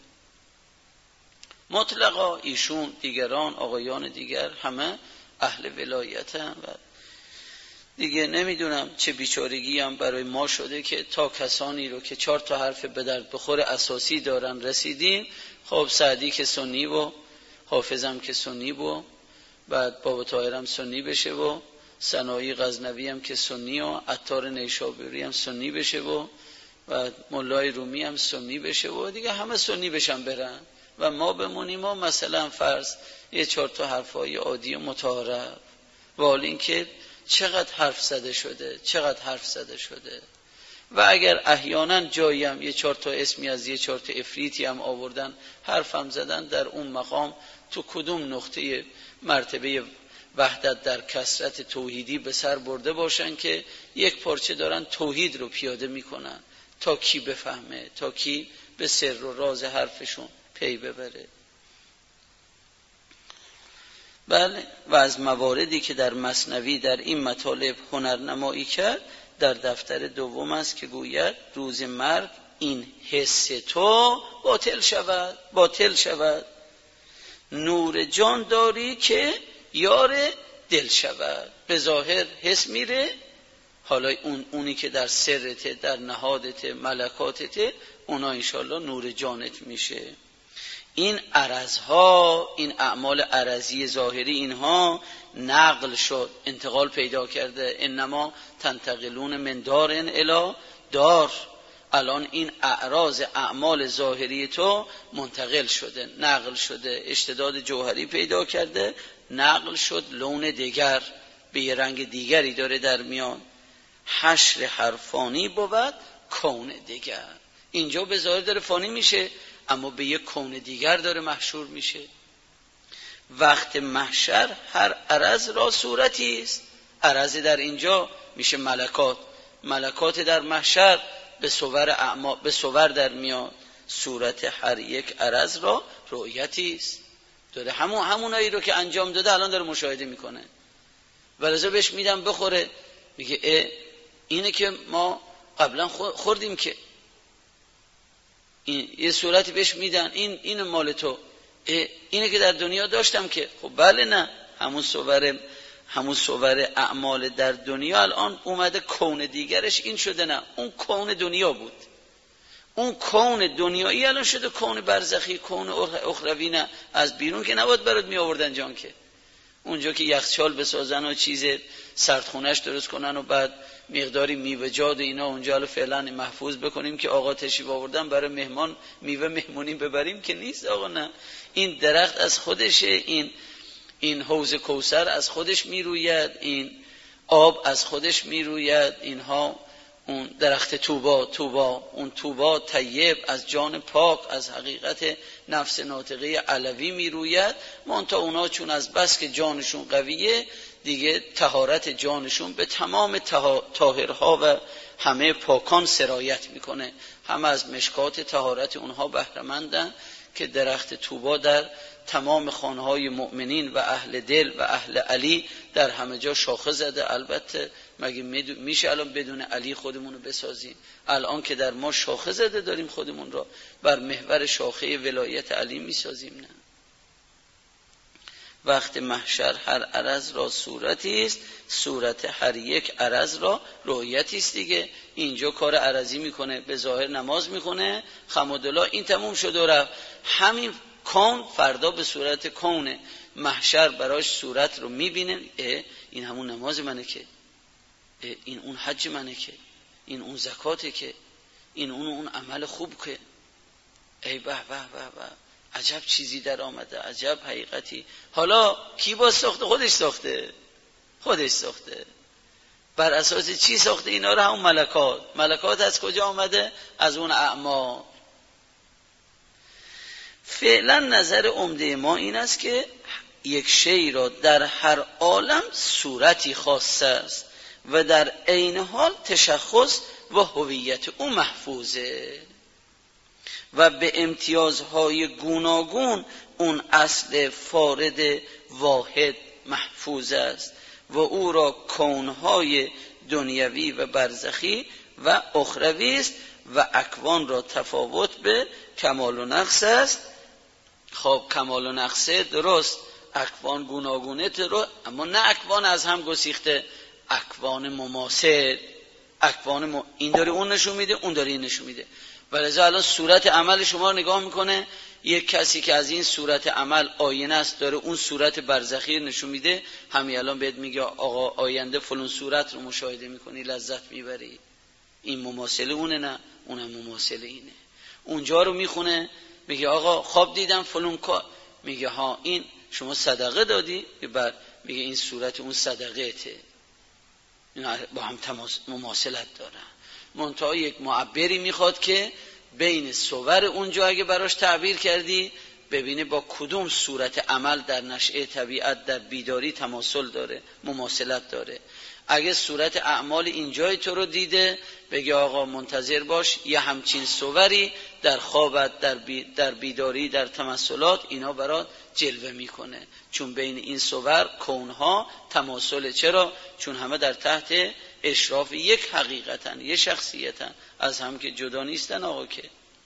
مطلقا ایشون دیگران آقایان دیگر همه اهل ولایتن و دیگه نمیدونم چه بیچارگی هم برای ما شده که تا کسانی رو که چهار تا حرف به درد بخور اساسی دارن رسیدیم. خب سعدی که سنی و حافظم که سنی و بعد بابا طاهرم سنی بشه و سنایی غزنوی هم که سنی و عطار نیشابوری هم سنی بشه و و مولای رومی هم سنی بشه و دیگه همه سنی بشن برن و ما بمونیم و مثلا فرض یه چهار تا حرفای عادی و متعارف. ولی این که چقدر حرف زده شده، چقدر حرف زده شده. و اگر احیانا جایی هم یه چهار تا اسمی از یه چهار تا افریتی هم آوردن حرف هم زدن، در اون مقام تو کدوم نقطه مرتبه وحدت در کثرت توحیدی به سر برده باشن که یک پارچه دارن توحید رو پیاده میکنن تا کی بفهمه، تا کی به سر و راز حرفشون پی ببره. بله، و از مواردی که در مثنوی در این مطالب هنرنمایی کرد در دفتر دوم است که گوید روز مرگ این حس تو باطل شود، باطل شود. نور جان داری که یار دل شود. به ظاهر حس میره، حالا اون اونی که در سرت، در نهادت، ملکاتت، اونا انشالله نور جانت میشه. این عرضها، این اعمال عرضی ظاهری اینها نقل شد، انتقال پیدا کرده. انما تنتقلون من دار الی دار. الان این اعراض اعمال ظاهری تو منتقل شده، نقل شده، اشتداد جوهری پیدا کرده، نقل شد لون دیگر، به یه رنگ دیگری داره در میان. حشر حرفانی بود کون دیگر. اینجا به ظاهر داره فانی میشه اما به یک کون دیگر داره محشور میشه. وقت محشر هر عرض را صورتی است. عرض در اینجا میشه ملکات، ملکات در محشر به صور اعما به صور در میاد. صورت هر یک عرض را رؤیتی است. داره همون همونایی رو که انجام داده الان داره مشاهده میکنه. ولذا بهش میدم بخوره، میگه اینه که ما قبلا خوردیم که این یه صورتی بهش میدن، این این مال تو، اینه که در دنیا داشتم که. خب بله، نه، همون صور همون صور اعمال در دنیا الان اومده کون دیگرش این شده. نه، اون کون دنیا بود، اون کون دنیایی الان شده کون برزخی، کون اخروی. نه، از بیرون که نباید برات می آوردن جان که اونجا که یخچال بسازن و چیز سردخونش درست کنن و بعد مقداری میوه جاد و اینا اونجا الان فعلا محفوظ بکنیم که آقا تشریف آوردن برای مهمان میوه مهمونی ببریم که نیست. آقا نه، این درخت از خودشه، این این حوض کوثر از خودش میروید، این آب از خودش میروید، اینها اون درخت توبا توبا اون توبا طیب از جان پاک از حقیقت نفس ناطقه علوی می روید، منتها اونا چون از بس که جانشون قویه دیگه طهارت جانشون به تمام طاهرها و همه پاکان سرایت میکنه. همه از مشکات طهارت اونها بهره‌مندن که درخت توبا در تمام خانه‌های مؤمنین و اهل دل و اهل علی در همه جا شاخه زده. البته مگه میشه الان بدون علی خودمون رو بسازیم؟ الان که در ما شاخه زده داریم خودمون رو بر محور شاخه ولایت علی میسازیم؟ نه. وقت محشر هر عرض را صورتی است، صورت هر یک عرض را رؤیتی است. دیگه اینجا کار عرضی میکنه، به ظاهر نماز میکنه، خمدالله این تموم شد و رفت. همین کون فردا به صورت کونه، محشر براش صورت رو میبینه، این همون نماز منه که، این اون حج منه که، این اون زکاته که، این اون اون عمل خوب که، ای به به به به، عجب چیزی در آمده، عجب حقیقتی. حالا کی با ساخته؟ خودش ساخته، خودش ساخته. بر اساس چی ساخته اینا رو؟ همون ملکات. ملکات از کجا آمده؟ از اون اعمال. فعلا نظر عمده ما این است که یک شی را در هر عالم صورتی خاصه است و در عین حال تشخص و هویت او محفوظه و به امتیازهای گوناگون اون اصل فارد واحد محفوظ است و او را کونهای دنیوی و برزخی و اخروی است و اکوان را تفاوت به کمال و نقص است. خب کمال و نقصه درست، اکوان گوناگونه درست، اما نه اکوان از هم گسیخته، اکوان مماثل. اکوان م... این داره اون نشون میده، اون داره این نشون میده. ولذا الان صورت عمل شما رو نگاه میکنه، یک کسی که از این صورت عمل آینه است داره اون صورت برزخی نشون میده، همین الان بهت میگه آقا آینده فلان صورت رو مشاهده میکنی، لذت میبری، این مماثل اونه، نه اونم مماثل اینه. اونجا رو میخونه میگه آقا خواب دیدم فلان کار، میگه ها این شما صدقه دادی، بعد میگه این صورت اون صدقه ته، با هم مماثلت دارن. منتها یک معبری میخواد که بین صور اونجا اگه براش تعبیر کردی ببینه با کدوم صورت عمل در نشأه طبیعت در بیداری تماثل داره، مماثلت داره. اگه صورت اعمال اینجای تو رو دیده بگه آقا منتظر باش یه همچین صوری در خوابت در, بی در بیداری در تمثلات اینا برات جلوه میکنه، چون بین این صور کونها تماثل. چرا؟ چون همه در تحت اشراف یک حقیقتن، یک شخصیتن، از هم که جدا نیستن آقا که.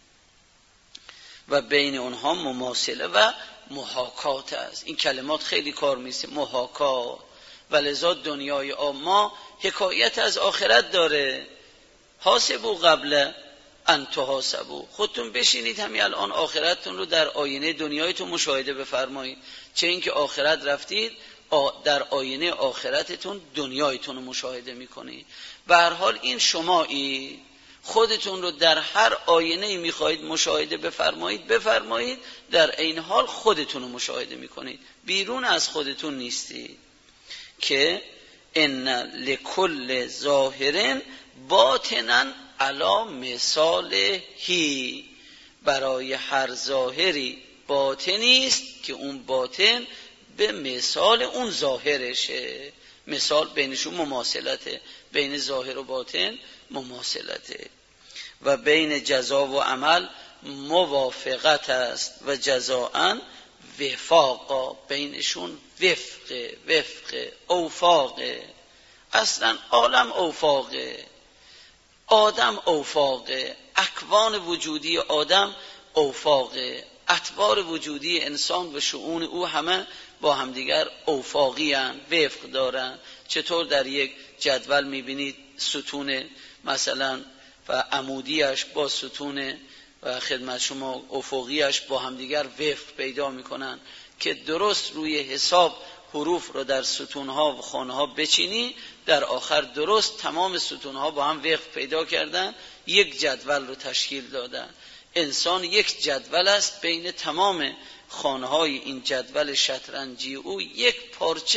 و بین اونها مماثله و محاکات است. این کلمات خیلی کار میشه، محاکات. ولذا دنیای ما حکایت از آخرت داره. حاسبو قبل ان تحاسبو، خودتون بشینید همین الان آخرتتون رو در آینه دنیایتون مشاهده بفرمایید. چه اینکه آخرت رفتید در آینه آخرتتون دنیایتون رو مشاهده میکنید. به هر حال این شمایی خودتون رو در هر آینه میخواهید مشاهده بفرمایید بفرمایید، در عین حال خودتون رو مشاهده میکنید، بیرون از خودتون نیستید. که ان لکل ظاهر باطنا علی مثاله، برای هر ظاهری باطنی است که اون باطن به مثال اون ظاهرشه. مثال بینشون مماثلته، بین ظاهر و باطن مماثلته. و بین جزا و عمل موافقت است و جزاءً وفاقا، بینشون وفق وفق اوفاقه. اصلا عالم اوفاقه، آدم اوفاقه، اکوان وجودی آدم اوفاقه، اطوار وجودی انسان و شؤون او همه با همدیگر اوفاقی هن، وفق دارن. چطور در یک جدول میبینید ستون مثلا و عمودیش با ستون و خدمت شما افقیش با همدیگر وفق پیدا میکنن که درست روی حساب حروف رو در ستونها و خانه‌ها بچینی، در آخر درست تمام ستونها با هم وفق پیدا کردن، یک جدول رو تشکیل دادن. انسان یک جدول است، بین تمام خانه‌های این جدول شطرنجی او یک پارچه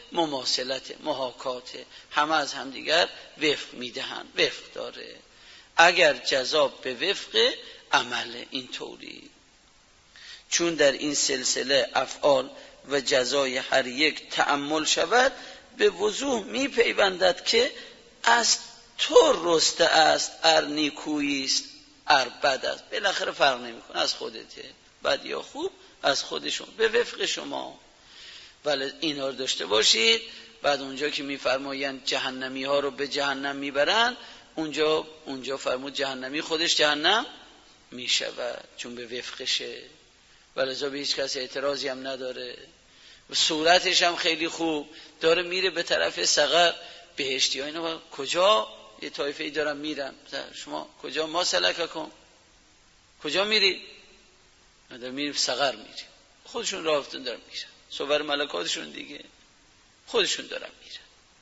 مماثلت، محاکات، همه از همدیگر وفق میدهن، وفق داره. اگر جزا به وفق عمل اینطوری، چون در این سلسله افعال و جزای هر یک تأمل شود به وضوح میپیوندد که از تو رسته است، ار نیکویی است ار بد است. بالاخره فرق نمیکنه، از خودته، بد یا خوب از خودشون، به وفق شما. ولی اینا رو داشته باشید. بعد اونجا که میفرمایند جهنمی ها رو به جهنم میبرن، اونجا اونجا فرمود جهنمی خودش جهنم میشود، چون به وفقشه. ولذا به هیچ کس اعتراضی هم نداره و صورتش هم خیلی خوب داره، میره به طرف سقر. بهشتی ها اینو کجا یه طایفه ای دارن میرن، شما کجا؟ ما سلککم، کجا میری؟ دارن میریم سقر، میریم. خودشون راه افتادن دارن میرن، صور ملکاتشون دیگه، خودشون دارن میرن.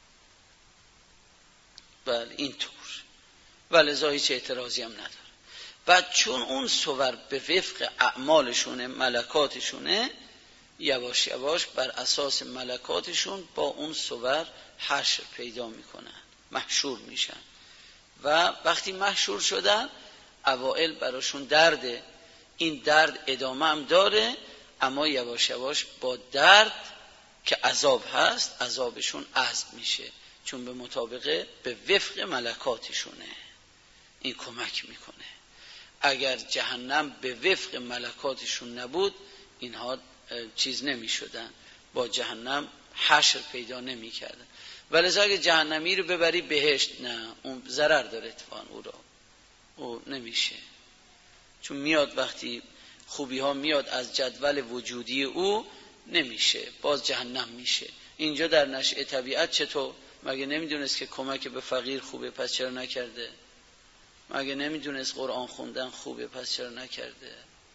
بله اینطور. ولذا هیچ اعتراضی هم نداره. بعد چون اون صور به وفق اعمالشونه، ملکاتشونه، یواش یواش بر اساس ملکاتشون با اون صور حشر پیدا میکنن، محشور میشن. و وقتی محشور شدن، اوائل براشون درده، این درد ادامه هم داره، اما یواش یواش با درد که عذاب هست، عذابشون عزم میشه، چون به مطابقه به وفق ملکاتشونه. این کمک میکنه. اگر جهنم به وفق ملکاتشون نبود، اینها چیز نمی شدن، با جهنم حشر پیدا نمی کردن. ولذا اگه جهنمی رو ببری بهشت، نه، اون ضرر داره اتفاقا، او را او نمیشه، چون میاد وقتی خوبی ها میاد از جدول وجودی او نمیشه، باز جهنم میشه. اینجا در نشأه طبیعت چطور؟ مگه نمیدونست که کمک به فقیر خوبه، پس چرا نکرده؟ مگه نمیدونست قرآن خوندن خوبه، پس چرا نکرده؟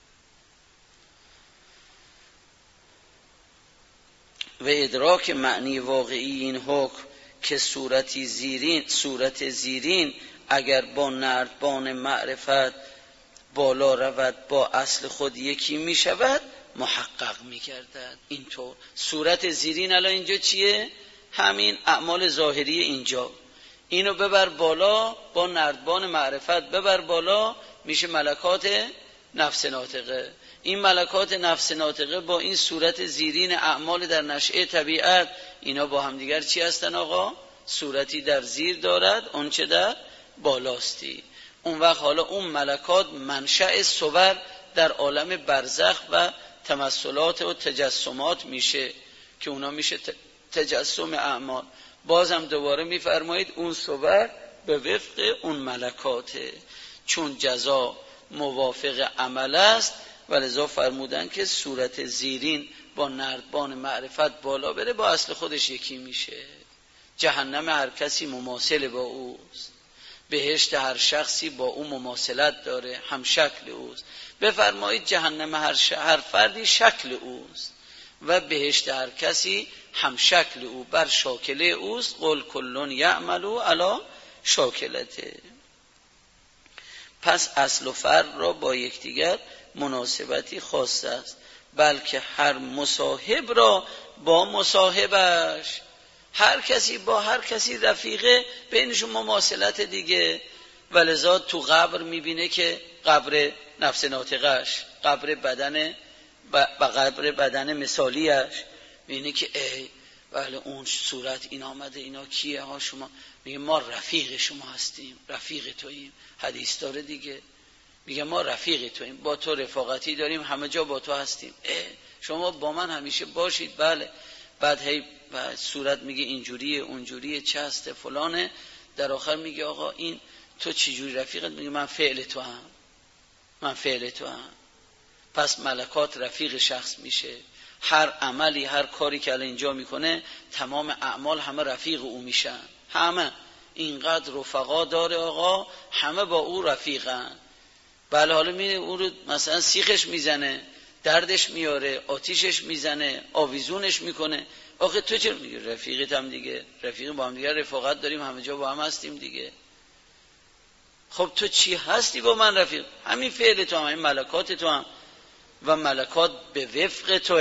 و ادراک معنی واقعی این حکم که صورتی زیرین صورت زیرین اگر با نردبان معرفت بالا رود با اصل خود یکی می شود، محقق می گردد. اینطور صورت زیرین الان اینجا چیه؟ همین اعمال ظاهری اینجا، اینو ببر بالا با نردبان معرفت، ببر بالا میشه ملکات نفس ناطقه. این ملکات نفس ناطقه با این صورت زیرین اعمال در نشأه طبیعت، اینا با هم دیگر چی هستن آقا؟ صورتی در زیر دارد اون چه در بالاستی. اون وقت حالا اون ملکات منشأ صور در عالم برزخ و تمثلات و تجسمات میشه که اونا میشه تجسم اعمال. بازم دوباره میفرمایید اون صور به وفق اون ملکاته، چون جزا موافق عمل است. ولذا فرمودن که صورت زیرین با نردبان معرفت بالا بره با اصل خودش یکی میشه. جهنم هر کسی مماثل با اوست، بهشت هر شخصی با او مماثلت داره، هم شکل اوست. بفرمایید جهنم هر, ش... هر فردی شکل اوست و بهشت هر کسی هم شکل او بر شاکله اوست. قل کلون یعملو علی شاکلته. پس اصل و فرع را با یکدیگر مناسبتی خاص است، بلکه هر مصاحب را با مصاحبش، هر کسی با هر کسی رفیقه، بینشون مماثلت دیگه. ولذا تو قبر میبینه که قبر نفس ناطقش، قبر بدن و قبر بدن مثالیش، میبینه که ای بله اون صورت این آمده، اینا کیه ها؟ شما میگه ما رفیق شما هستیم، رفیق توییم. حدیث داره دیگه، میگه ما رفیق توییم، با تو رفاقتی داریم، همه جا با تو هستیم، اه شما با من همیشه باشید. بله. بعد هی صورت میگه اینجوریه اونجوریه چسته فلانه، در آخر میگه آقا این تو چی جوری رفیقت؟ میگه من فعل تو هم، من فعل تو هم. پس ملکات رفیق شخص میشه. هر عملی، هر کاری که الان اینجا میکنه، تمام اعمال همه رفیق او میشن. همه اینقدر رفقا داره آقا، همه با او رفیقن. بله حالا میره او رو مثلا سیخش میزنه، دردش میاره، آتیشش میزنه، آویزونش میکنه. آخه تو چرا؟ میگه رفیقت هم دیگه، رفیق با هم دیگه رفاقت داریم، همه جا با هم هستیم دیگه. خب تو چی هستی با من رفیق؟ همین فعل تو هم، همین ملکات تو هم، و ملکات به وفق توه.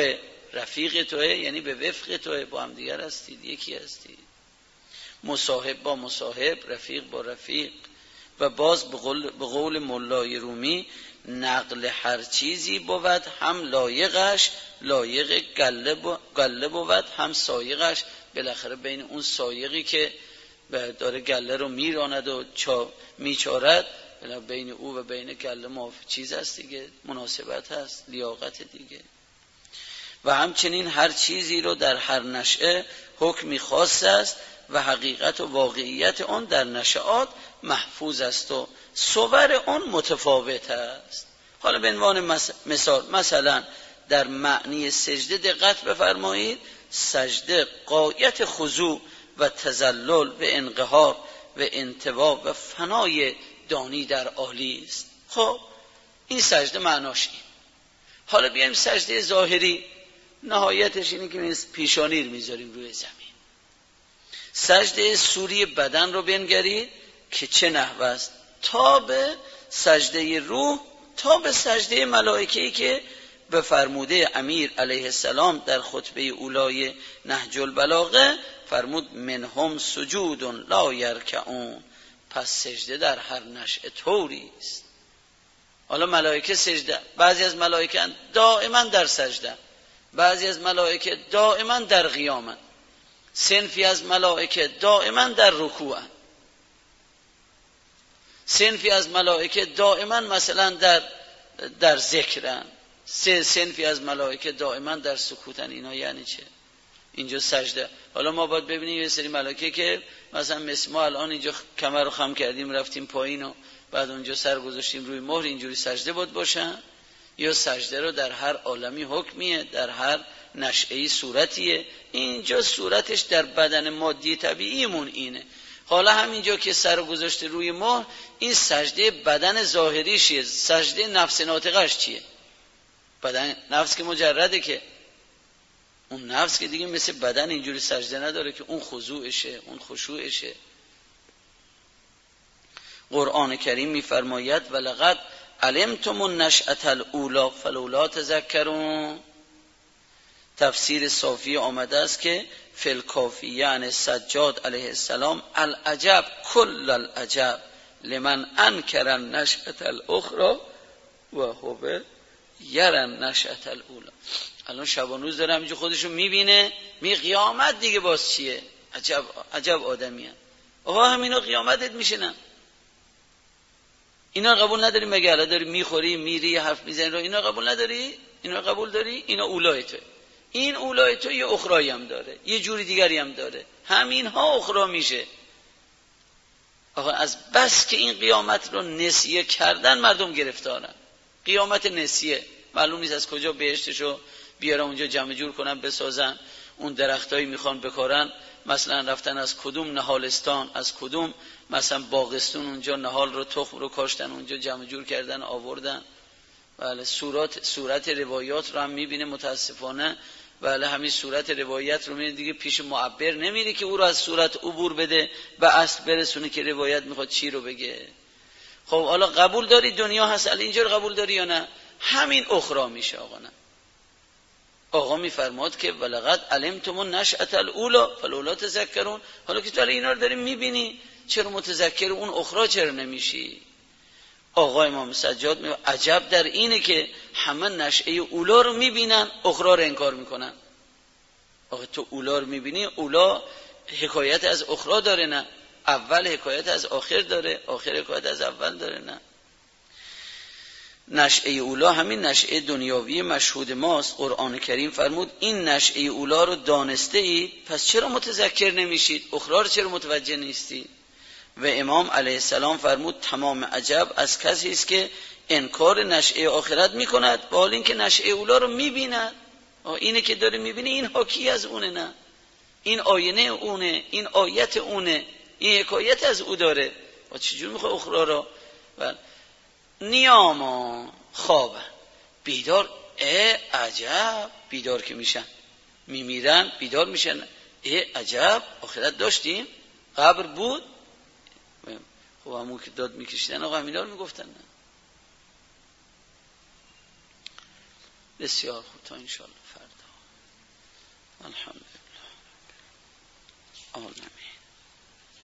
رفیق توه، یعنی به وفق توه، با هم دیگر هستید، یکی هستید. مصاحب با مصاحب، رفیق با رفیق. و باز به قول, به قول مولای رومی نقل هر چیزی بود هم لایقش، لایق گله بود هم سایقش. بالاخره بین اون سایقی که داره گله رو میراند و میچارد، بین او و بین گله موافق چیز هست دیگه، مناسبت هست، لیاقت دیگه. و همچنین هر چیزی رو در هر نشأه حکمی خاص است و حقیقت و واقعیت آن در نشأات محفوظ است و صور آن متفاوت است. حالا به عنوان مثال، مثلا در معنی سجده دقت بفرمایید. سجده غایت خضوع و تذلل و انقهار و انطوا و فنای دانی در عالی است. خب این سجده معناش این. حالا بیایم سجده ظاهری، نهایتش اینه که پیشانی رو میذاریم روی زمین. سجده سوری بدن رو بنگرید که چه نحو است، تا به سجده روح، تا به سجده ملائکه‌ای که به فرموده امیر علیه السلام در خطبه اولای نهج البلاغه فرمود منهم سجود لا یرکعون. پس سجده در هر نشأه طوری است. حالا ملائکه سجده، بعضی از ملائکه دائما در سجده، بعضی از ملائکه دائما در قیامن، صنفی از ملائکه دائما در رکوعن، صنفی از ملائکه دائما مثلا در در ذکرن، سه صنفی از ملائکه دائما در سکوتن. اینا یعنی چه؟ اینجا سجده. حالا ما باید ببینیم یه سری ملائکه که مثلا مثل ما الان اینجا کمر رو خم کردیم رفتیم پایین و بعد اونجا سر گذاشتیم روی مهر، اینجوری سجده بود باشن، یا سجده رو در هر عالمی حکمیه، در هر نشأه‌ای صورتیه. اینجا صورتش در بدن مادی طبیعیمون اینه. حالا همینجا که سر رو گذاشته روی مهر، این سجده بدن ظاهریشیه. سجده نفس ناطقش چیه؟ بدن نفس که مجرده، که اون نفس که دیگه مثل بدن اینجوری سجده نداره که اون خضوعشه، اون خشوعشه. قرآن کریم میفرماید ولقد علمتم النشأة الاولی فلولا تذکرون. تفسیر صافی آمده است که فی الکافیه یعنی سجاد علیه السلام العجب کل العجب لمن انکر النشأة الاخری و هو یرى النشأة الاولی. الان شبان روز داره همینجا خودشو میبینه، می قیامت دیگه باز چیه؟ عجب عجب آدمیه. آقا همینا قیامتت میشنن. اینا قبول نداری؟ مگه الان داری میخوری میری حرف میزنی رو اینا قبول نداری؟ اینا قبول داری؟ اینا اولای تو. این اولای تو یه اخرایی هم داره، یه جوری دیگری هم داره. همین ها اخرا میشه. آقا از بس که این قیامت رو نسیه کردن مردم گرفتارن. قیامت نسیه، معلوم نیست از کجا بهشتشو بیارن اونجا جمع جور کنن بسازن. اون درختایی میخوان بکارن، مثلا رفتن از کدوم نهالستان، از کدوم مثلا باغستون اونجا نهال رو تخم رو کاشتن، اونجا جمع جور کردن آوردن. بله صورت صورت روایات رو هم میبینه متاسفانه. بله همین صورت روایت رو میبینه دیگه، پیش معبر نمیره که او رو از صورت عبور بده به اصل برسونه که روایت میخواد چی رو بگه. خب حالا قبول داری دنیا هست، الان اینجا رو قبول داری یا نه؟ همین اخرا میشه. آقا نه، آقا میفرماد که ولقد علمتم النشأة الاولی فلولا تذکرون. حالا که تو اینا رو داری میبینی، چرا متذکر اون اخرا چرا نمیشی؟ آقا امام سجاد میگه عجب در اینه که همه نشأه اولا رو میبینن، اخرا رو انکار میکنن. آقا تو اولا رو میبینی، اولا حکایت از اخرا داره نه؟ اول حکایت از آخر داره، آخر حکایت از اول داره نه؟ نشأه اولا همین نشأه دنیاوی مشهود ماست. قرآن کریم فرمود این نشأه اولا رو دانسته اید، پس چرا متذکر نمیشید؟ اخرا رو چرا متوجه نیستید؟ و امام علیه السلام فرمود تمام عجب از کسی است که انکار نشأه آخرت میکند با حال اینکه نشأه اولا رو میبیند. اینه که داره میبینه، این حاکی از اونه نه؟ این آینه اونه، این آیت اونه، این حکایت از او داره. و چجور میخواه اخرا رو؟ بله نیاما خواب بیدار، ای عجب بیدار که میشن، میمیرن بیدار میشن، ای عجب آخرت داشتیم، قبر بود. خب همون که داد میکشیدن آقا همینا رو میگفتن نه؟ بسیار خوب، تا انشاءالله فردا. الحمدلله. آمین.